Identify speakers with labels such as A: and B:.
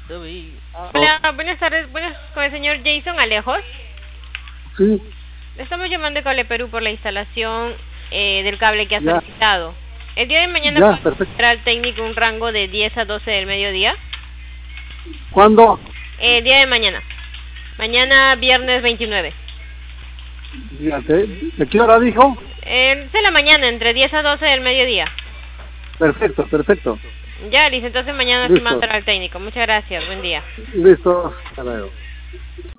A: Hola, buenas tardes, con el señor Jason Alejos.
B: Sí,
A: Le estamos llamando de Cable Perú por la instalación del cable que ha
B: ya,
A: solicitado. El día de mañana
B: ya,
A: podemos
B: perfecto.
A: esperar al técnico un rango de 10 a 12 del mediodía.
B: ¿Cuándo?
A: El día de mañana. Mañana viernes 29.
B: Fíjate, ¿de qué hora dijo?
A: De la mañana, entre 10 a 12 del mediodía.
B: Perfecto, perfecto.
A: Ya, listo, entonces mañana sí
B: Listo,
A: mandará al técnico. Muchas gracias, buen día.
B: listo. Hasta luego.